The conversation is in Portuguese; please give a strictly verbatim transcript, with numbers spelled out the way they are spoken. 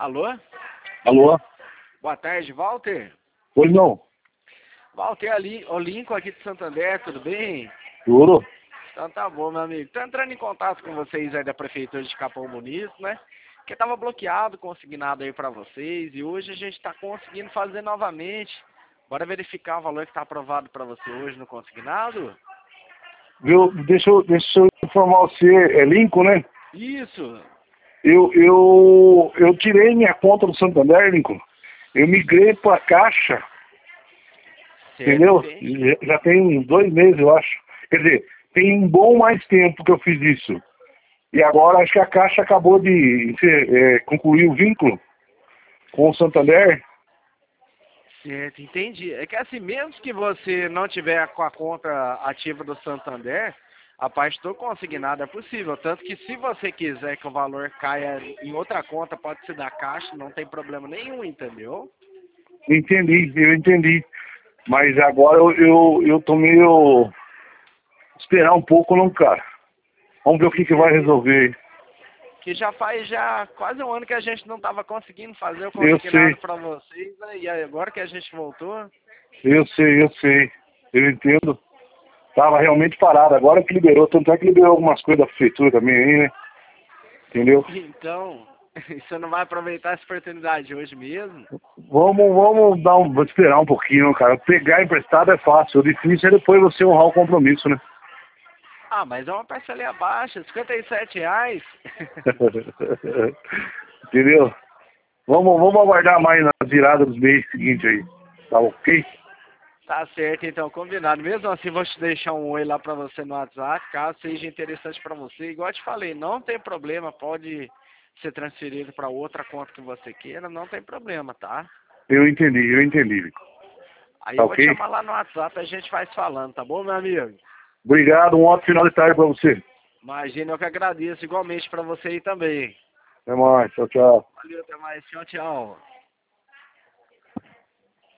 Alô? Alô? Boa tarde, Walter. Pois não. Walter, ali, o Lincoln aqui de Santander, tudo bem? Juro? Então tá bom, meu amigo. Tô entrando em contato com vocês aí da Prefeitura de Capão Muniz, né? Que tava bloqueado, consignado aí pra vocês, e hoje a gente tá conseguindo fazer novamente. Bora verificar o valor que tá aprovado pra você hoje no consignado? Viu? Deixa eu, deixa eu informar você, é Lincoln, né? Isso. Eu, eu, eu tirei minha conta do Santander, Lincoln. Eu migrei pra Caixa, Certo, entendeu? entendi. Já, já tem dois meses, eu acho. Quer dizer, tem um bom mais tempo que eu fiz isso. E agora acho que a Caixa acabou de é, concluir o vínculo com o Santander. Certo, entendi. É que assim, mesmo que você não tiver com a conta ativa do Santander, a parte do consignado é possível. Tanto que se você quiser que o valor caia em outra conta, pode ser da Caixa, não tem problema nenhum, entendeu? Entendi, eu entendi. Mas agora eu, eu, eu tô meio... Esperar um pouco, não, cara. Vamos ver o que, que vai resolver. Que já faz já quase um ano que a gente não estava conseguindo fazer o Eu sei, consignado para vocês, né? E agora que a gente voltou. eu sei, eu sei. Eu entendo. Tava realmente parado. Agora que liberou, tanto é que liberou algumas coisas da prefeitura também aí, né? Entendeu? Então, você não vai aproveitar essa oportunidade hoje mesmo? Vamos, vamos dar um, vou esperar um pouquinho, cara. Pegar emprestado é fácil. O difícil é depois você honrar o compromisso, né? Ah, mas é uma parcelinha baixa, cinquenta e sete reais. Entendeu? Vamos, vamos aguardar mais na virada dos meses seguintes aí. Tá ok? Tá certo, então, combinado. Mesmo assim, vou te deixar um oi lá pra você no WhatsApp, caso seja interessante pra você. Igual eu te falei, não tem problema, pode ser transferido pra outra conta que você queira, não tem problema, tá? Eu entendi, eu entendi, Lico. Aí Tá eu vou te ok? chamar lá no WhatsApp e a gente vai falando, tá bom, meu amigo? Obrigado, um ótimo final de tarde pra você. Imagina, eu que agradeço, igualmente pra você aí também. Até mais, tchau, tchau. Valeu, até mais, tchau, tchau.